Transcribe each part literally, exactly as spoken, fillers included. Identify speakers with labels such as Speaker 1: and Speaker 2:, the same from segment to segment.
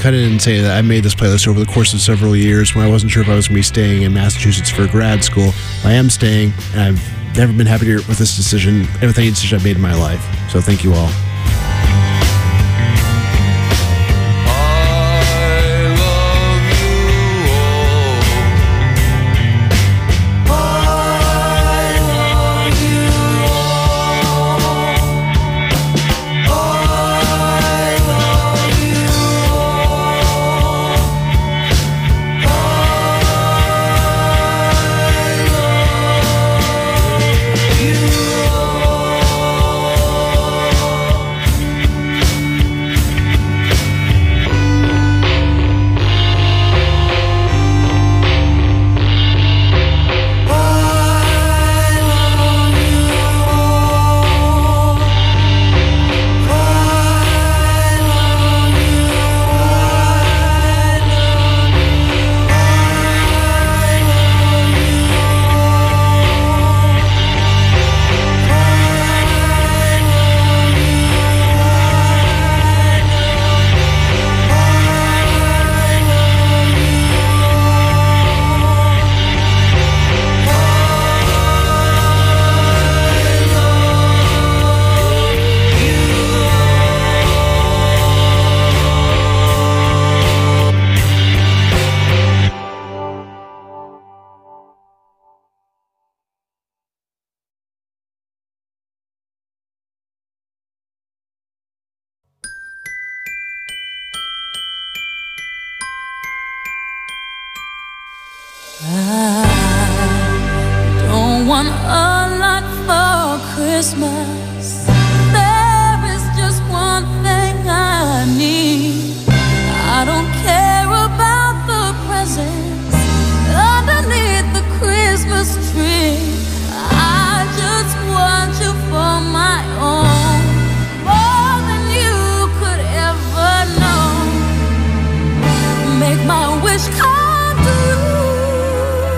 Speaker 1: cut in and say that I made this playlist over the course of several years when I wasn't sure if I was going to be staying in Massachusetts for grad school. I am staying, and I've never been happier with this decision, with any decision I've made in my life. So thank you all.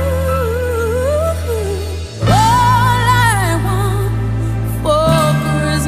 Speaker 2: All I want for Christmas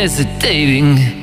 Speaker 2: hesitating.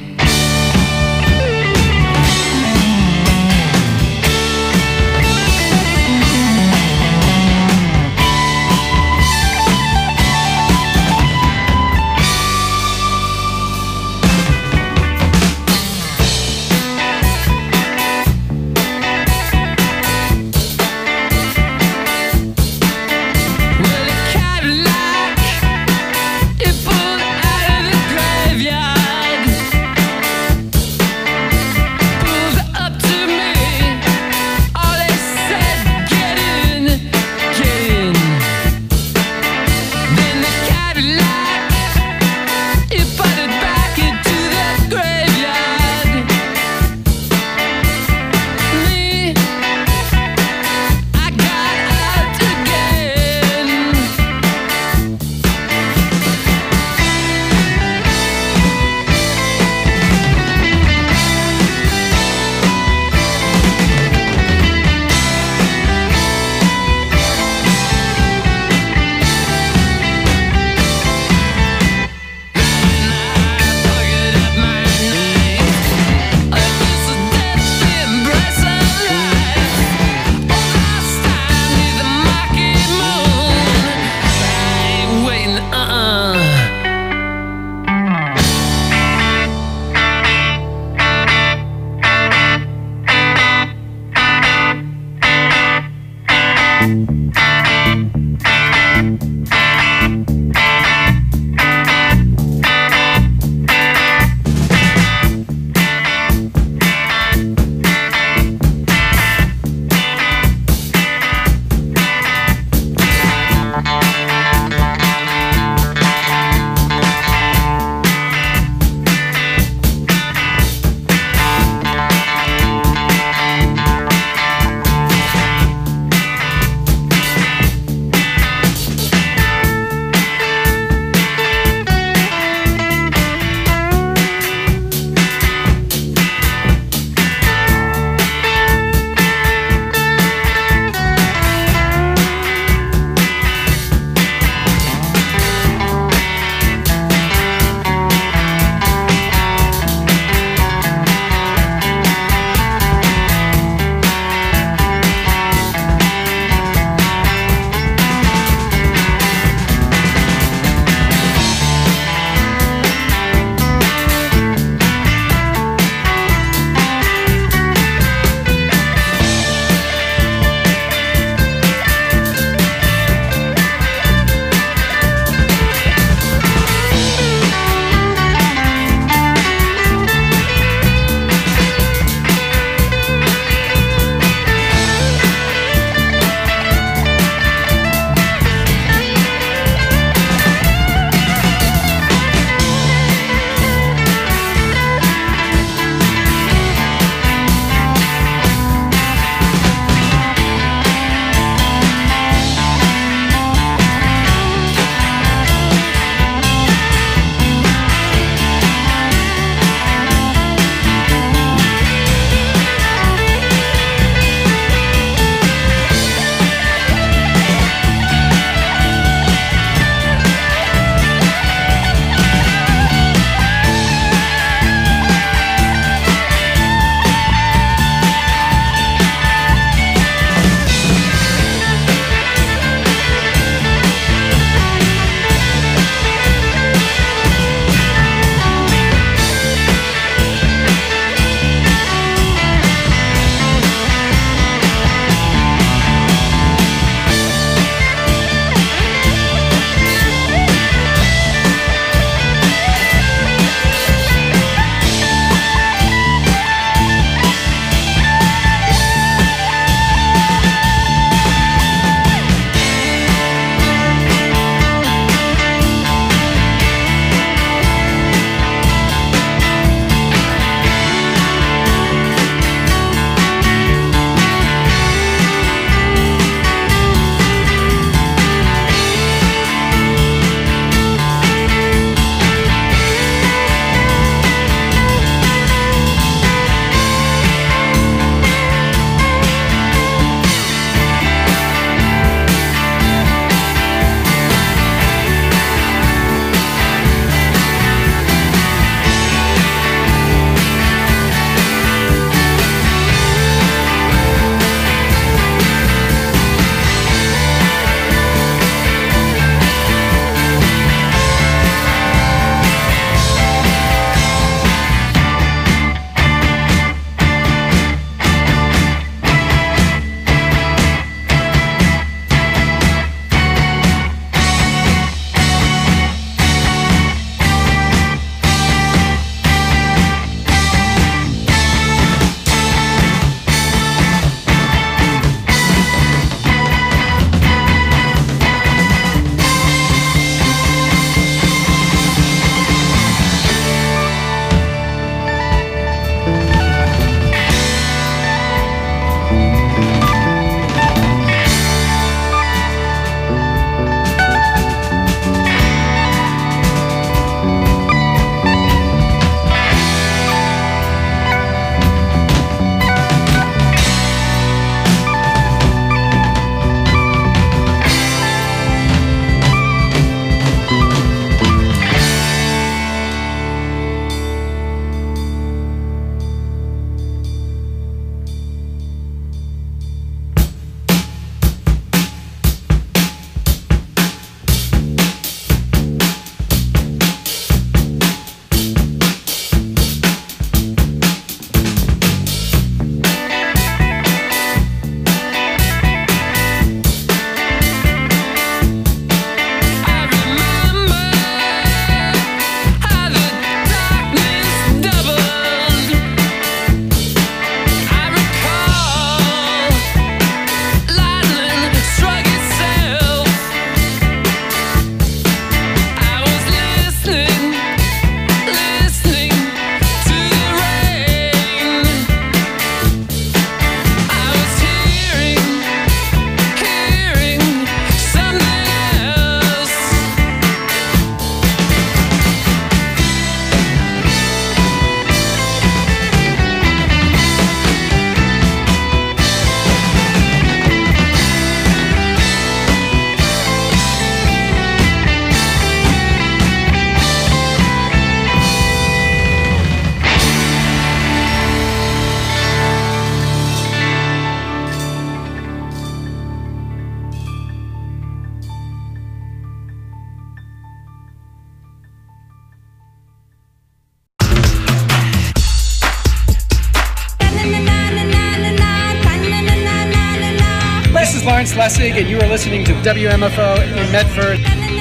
Speaker 2: is Lawrence Lessig, and you are listening to W M F O in Medford.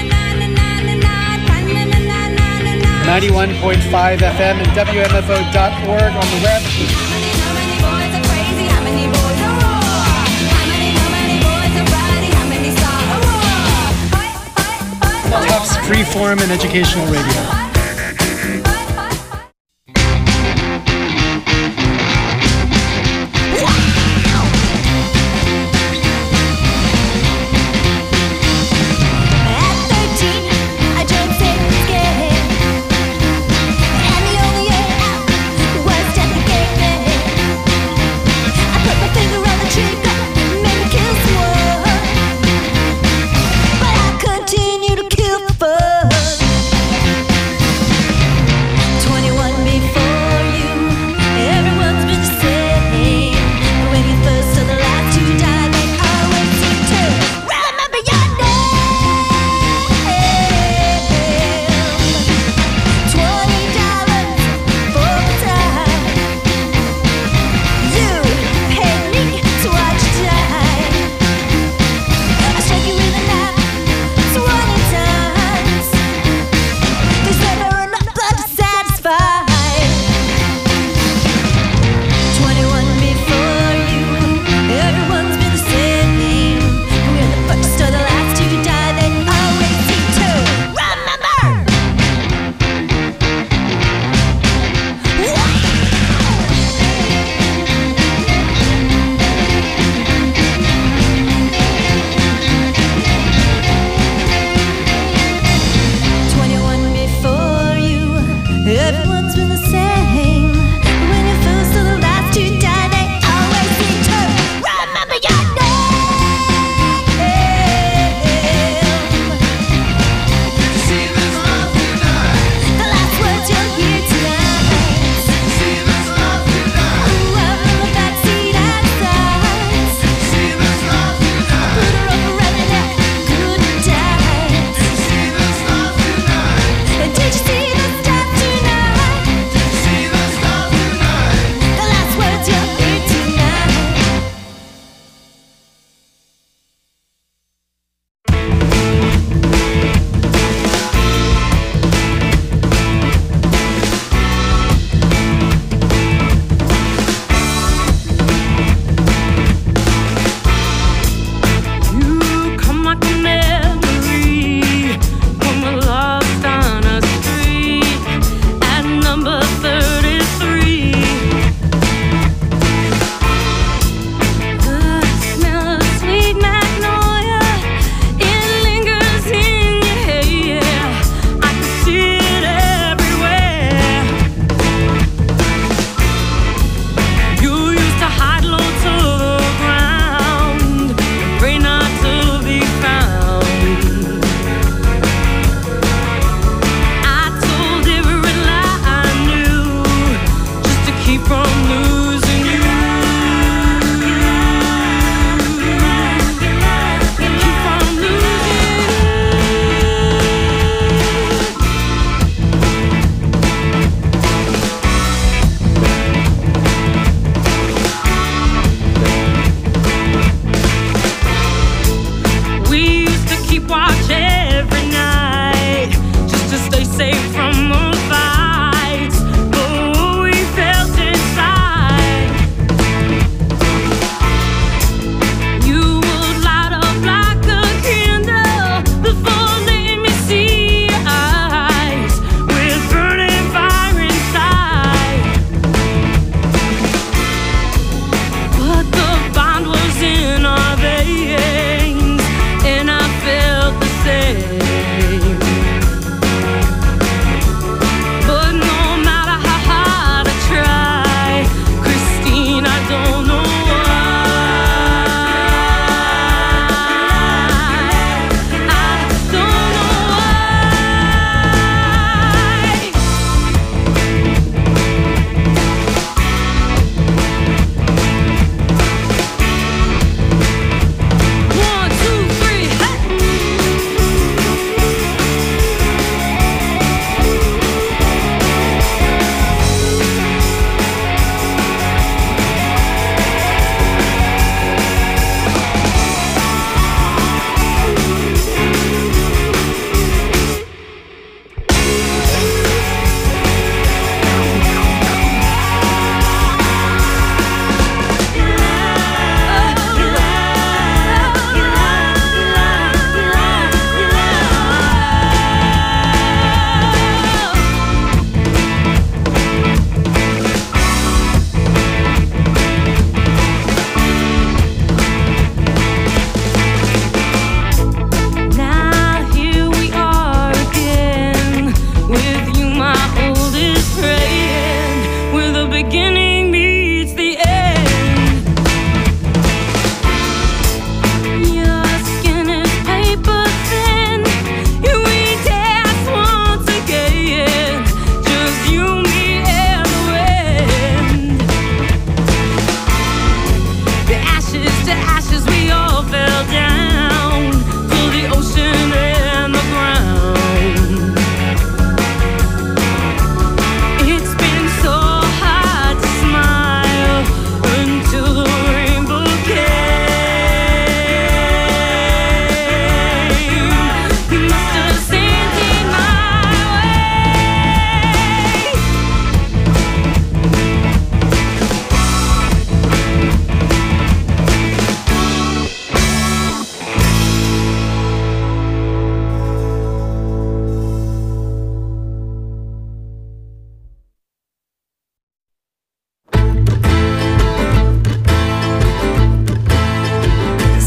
Speaker 2: ninety-one point five F M and W M F O dot org on the web. Tufts Freeform and Educational Radio.
Speaker 3: Continue to kill for fun.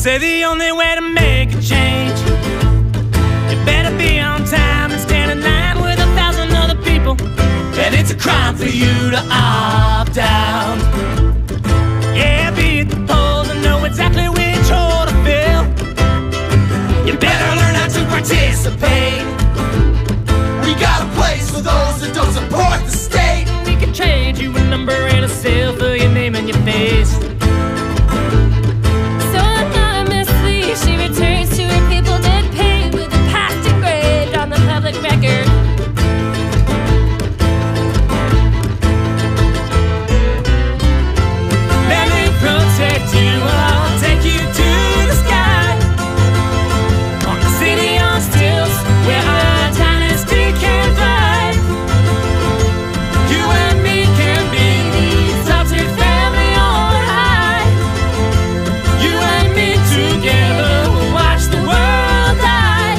Speaker 3: Say the only way to make a change, you better be on time and stand in line with a thousand other people. And it's a crime for you to opt out. Yeah, be at the polls and know exactly which hole to fill. You better learn how to participate. We got a place for those that don't support the state. We can trade you a number and a cell for your name and your face.
Speaker 4: So anonymously she returns to her people dead paid, with the past engraved on the public record.
Speaker 3: Let me protect you, I'll take you to the sky. On the city on stilts, where our dynasty can thrive. You and me can be the adopted family on high. You and me together will watch the world die.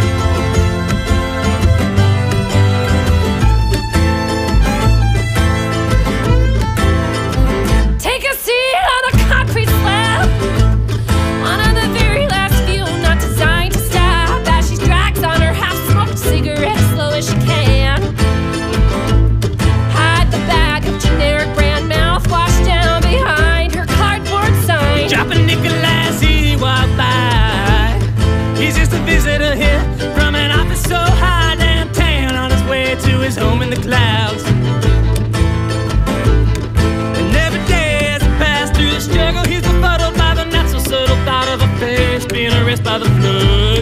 Speaker 4: Take a seat on a concrete slab, one of the very last few not designed to stab, as she drags on her half-smoked cigarette slow as she can. Hide the bag of generic brand mouthwash down behind her cardboard sign.
Speaker 3: Dropping Nikolai as he walked by. He's just a visitor here from an office so high downtown, on his way to his home in the clouds. And every day as he passed through the struggle, he's befuddled by the not so subtle thought of a face being erased by the flood.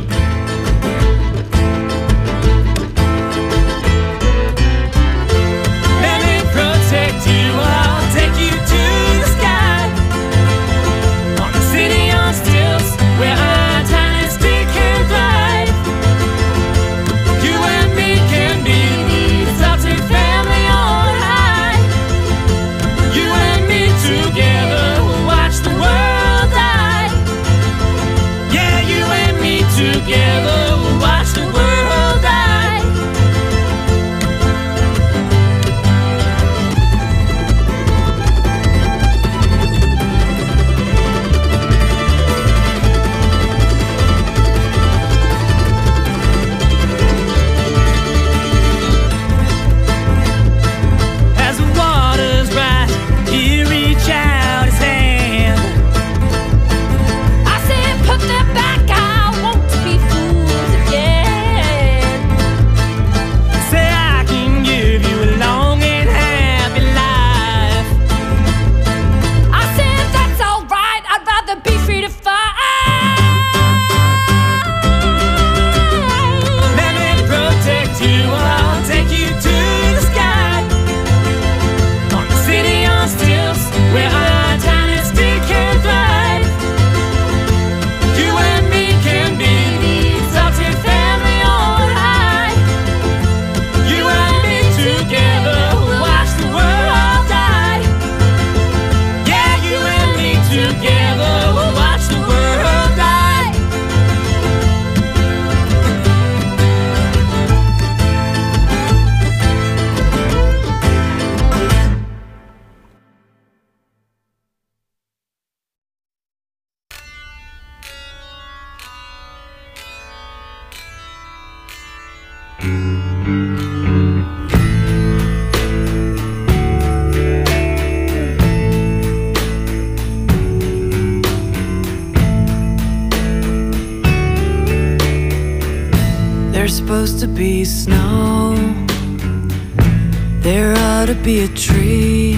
Speaker 3: Let me protect you, I'll take you to the sky. On the city on stilts, where our dynasty can thrive. You and me can be the adopted family on high. You and me together will watch the world die. Yeah, you and me together will watch the world die. As the waters rise, he reach out his hand.
Speaker 4: I said put that back, I want to be fools again.
Speaker 3: Say I can give you a long and happy life.
Speaker 4: I said that's alright, I'd rather be free to fight.
Speaker 3: Let me protect you, I'll take you to the sky. On the city on stilts, where our dynasty can thrive. You and me can be the adopted family on high. You and me together will watch the world die. Yeah, you and me together will watch the world die.
Speaker 5: There's supposed to be snow. There ought to be a tree.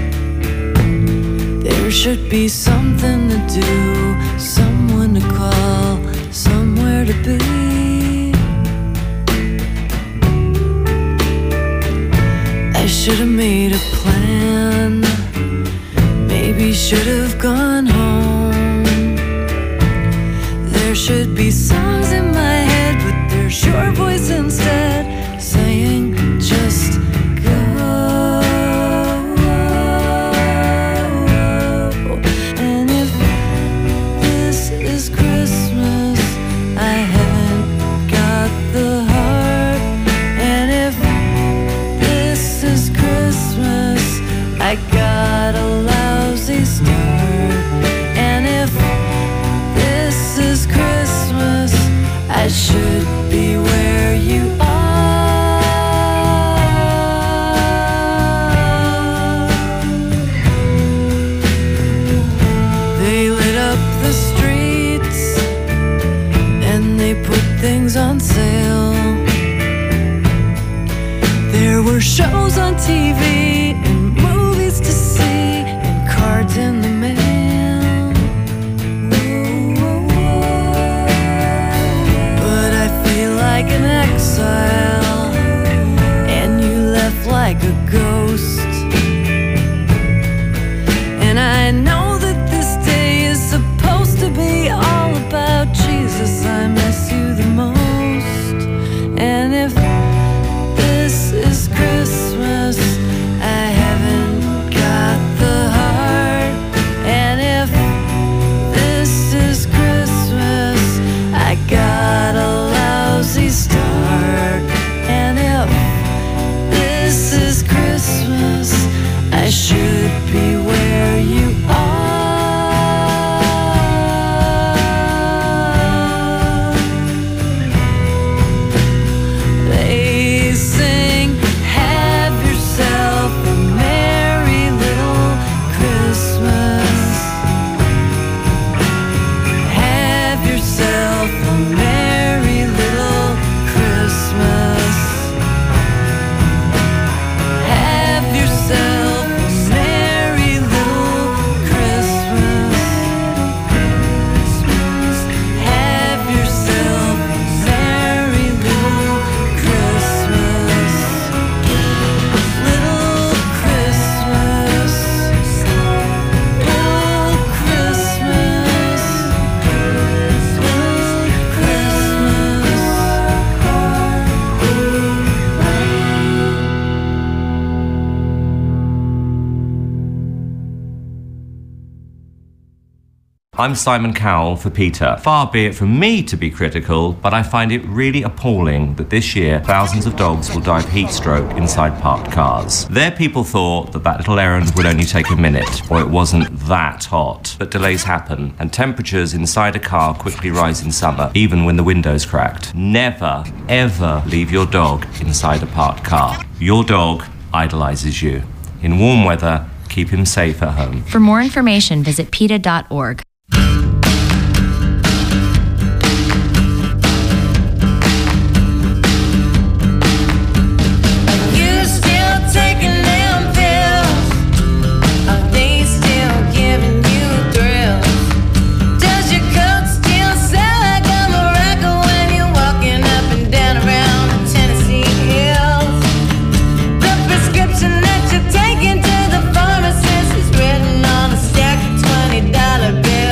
Speaker 5: There should be something to do, someone to call, somewhere to be. I should have made a plan. Maybe should have gone home. There should be songs in my head, but there's your voice instead, saying just go. And if this is Christmas, I haven't got the heart. And if this is Christmas, I got a lousy start. And if the streets and they put things on sale. There were shows on T V and movies to see and cards in the mail. But I feel like an exile and you left like a ghost. And I know that this day is supposed to be all about Jesus. I miss you the most. And if this is Christmas, I haven't got the heart. And if this is Christmas, I got a lousy start. And if this is Christmas, I should be where you are. They sing, have yourself a merry little Christmas. Have yourself a merry little Christmas. Have yourself a merry little Christmas. Have yourself a merry little Christmas. Little Christmas. Little Christmas. Little Christmas.
Speaker 6: I'm Simon Cowell for PETA. Far be it from me to be critical, but I find it really appalling that this year thousands of dogs will die of heat stroke inside parked cars. Their people thought that that little errand would only take a minute, or it wasn't that hot. But delays happen, and temperatures inside a car quickly rise in summer, even when the window's cracked. Never, ever leave your dog inside a parked car. Your dog idolizes you. In warm weather, keep him safe at home.
Speaker 7: For more information, visit PETA dot org.
Speaker 5: You still taking them pills? Are they still giving you thrills? Does your coat still sound like a maraca when you're walking up and down around the Tennessee hills? The prescription that you're taking to the pharmacist is written on a stack of twenty dollar bills.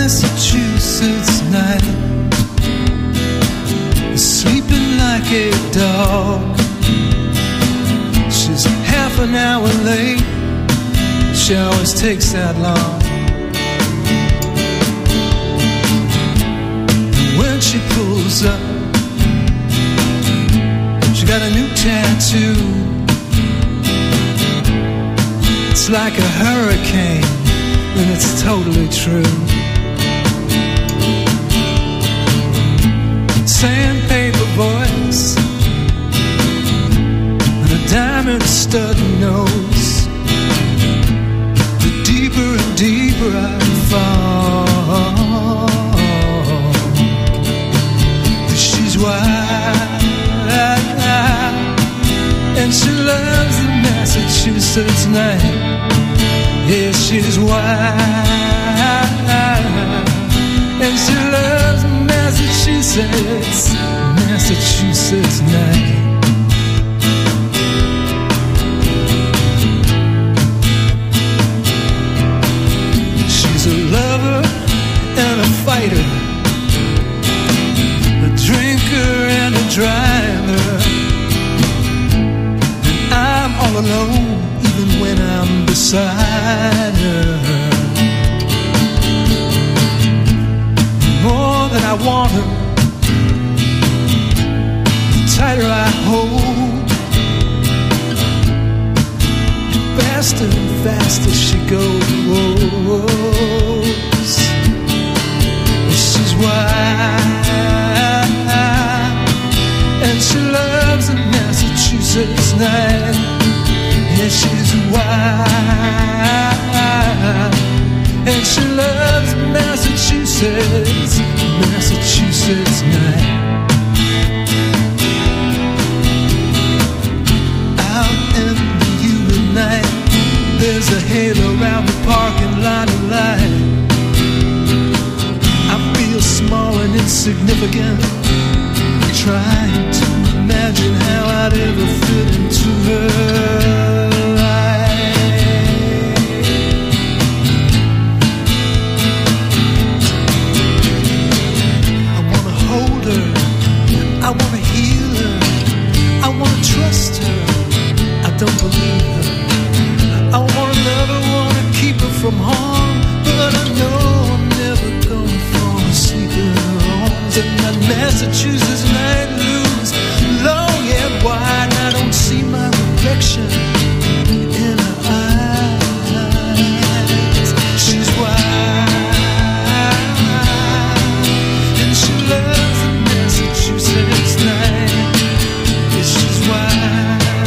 Speaker 8: Massachusetts night, sleeping like a dog. She's half an hour late, she always takes that long. And when she pulls up, she got a new tattoo. It's like a hurricane, and it's totally true. Sandpaper voice and a diamond stud nose. The deeper and deeper I fall, she's wild, and she loves the Massachusetts night. Yeah, she's wild, and she loves Massachusetts, Massachusetts night. She's a lover and a fighter, a drinker and a driver. And I'm all alone even when I'm beside her. More than I want her, the tighter I hold. Faster and faster she goes. She's wild, and she loves a Massachusetts night. Yeah, she's wild, and she loves Massachusetts, Massachusetts night. Out in the humid night, there's a halo around the parking lot of light. I feel small and insignificant, trying to imagine how I'd ever fit into her. I wanna heal her, I wanna trust her, I don't believe her. I wanna love her, wanna keep her from harm, but I know I'm never gonna fall asleep in her arms. And that Massachusetts night looms long and wide, and I don't see my reflection in her eyes. She's wild, and she loves the Massachusetts night. Yeah, she's wild,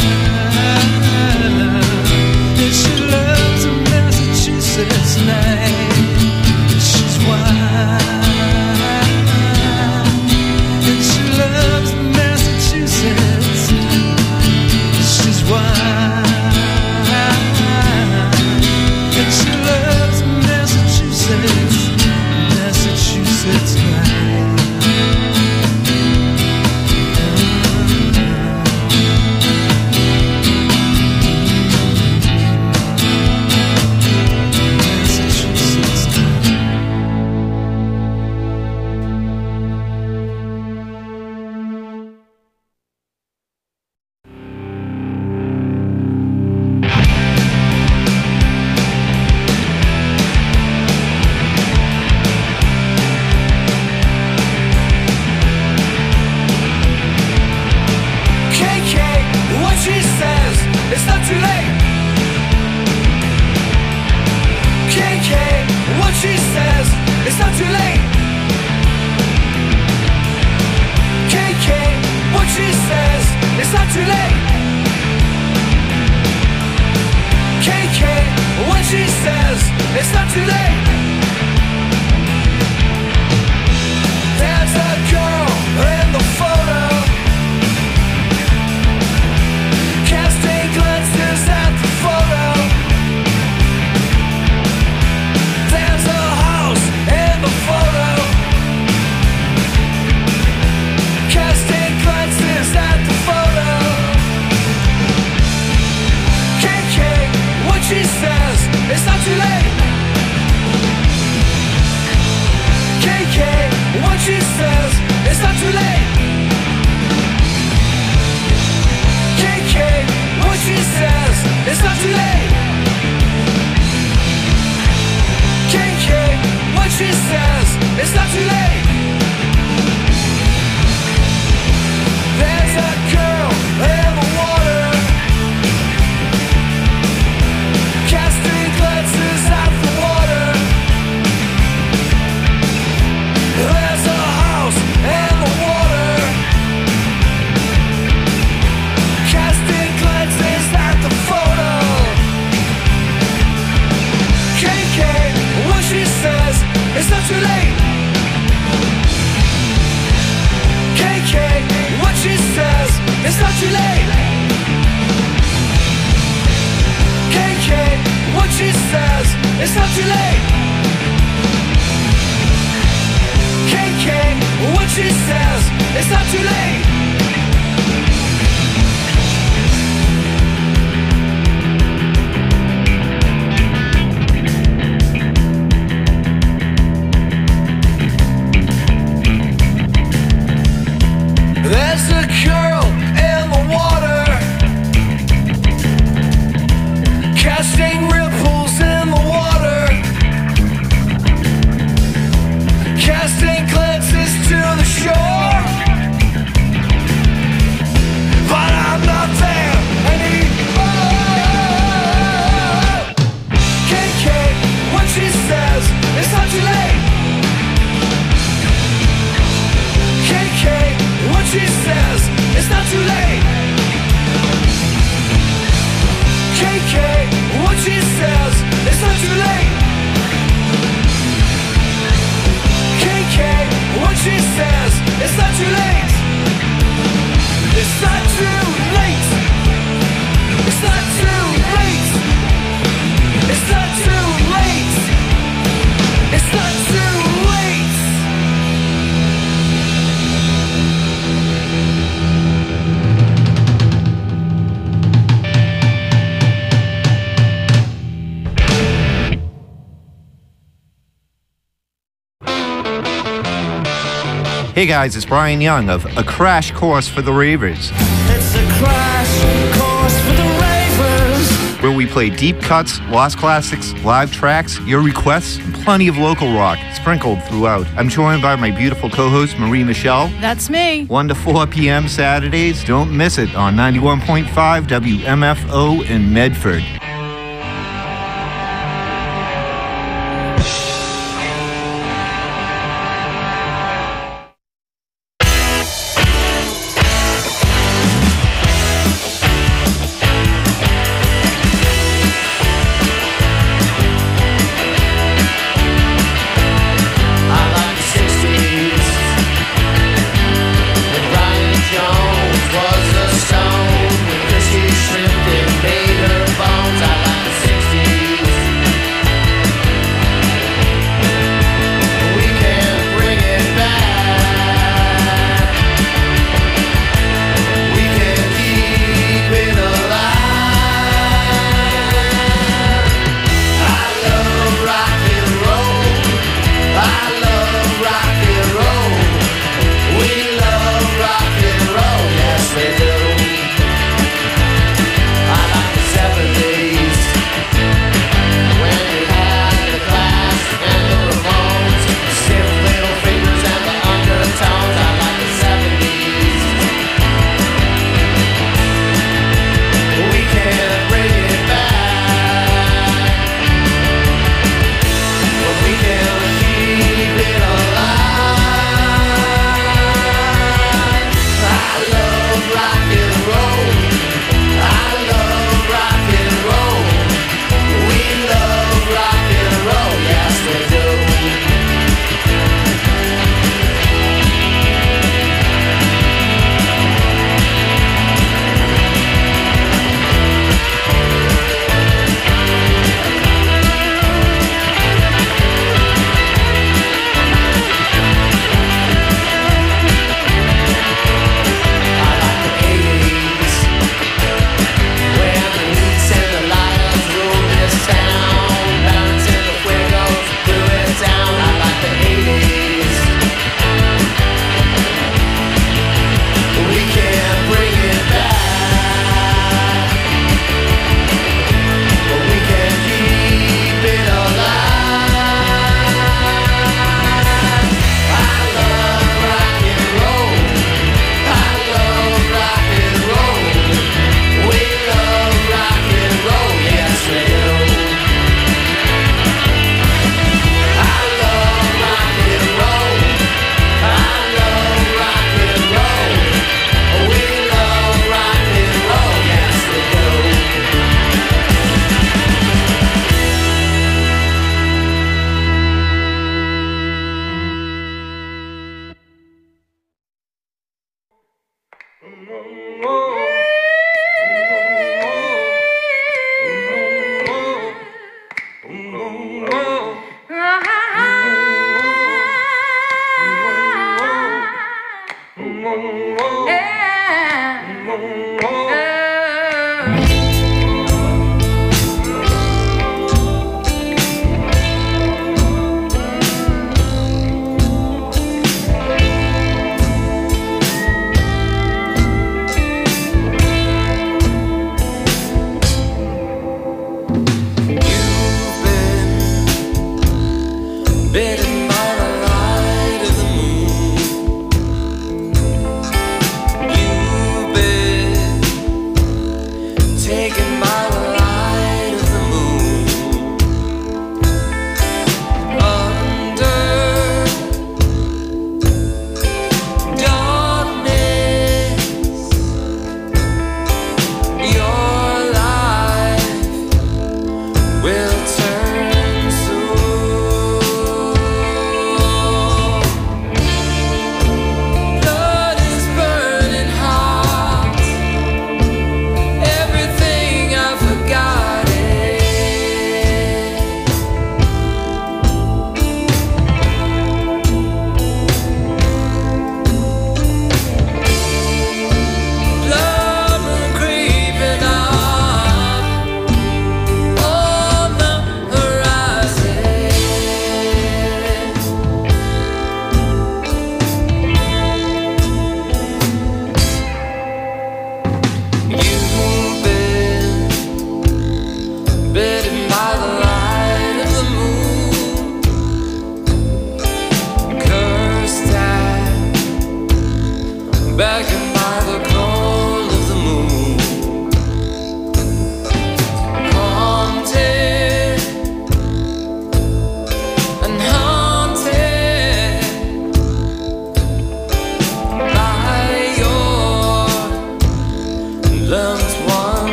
Speaker 8: and she loves the Massachusetts night. Yeah, she's wild, and she loves the Massachusetts. Yeah, she's wild, and she loves the Massachusetts, Massachusetts night.
Speaker 3: She says it's not too late.
Speaker 8: not too late. K K, what she says, it's not too late. K K, what she says, it's not too late. There's a girl in the water, casting ripples in the water, casting glances to the shore. But I'm not there anymore. K K, what she says, it's not too late. K K, what she says, it's not too late. K K, what she says, it's not too late. K K, what she says, it's not too late. It's not too late. It's not too late. It's not too late. It's not too late.
Speaker 9: Hey guys, it's Brian Young of A Crash Course for the Ravers.
Speaker 8: It's a crash course for the ravers.
Speaker 9: Where we play deep cuts, lost classics, live tracks, your requests, and plenty of local rock sprinkled throughout. I'm joined by my beautiful co-host, Marie Michelle.
Speaker 10: That's me.
Speaker 9: one to four p.m. Saturdays. Don't miss it on ninety-one point five W M F O in Medford.
Speaker 8: Jones was a stone, Christy shrimped and made her bones.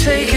Speaker 8: take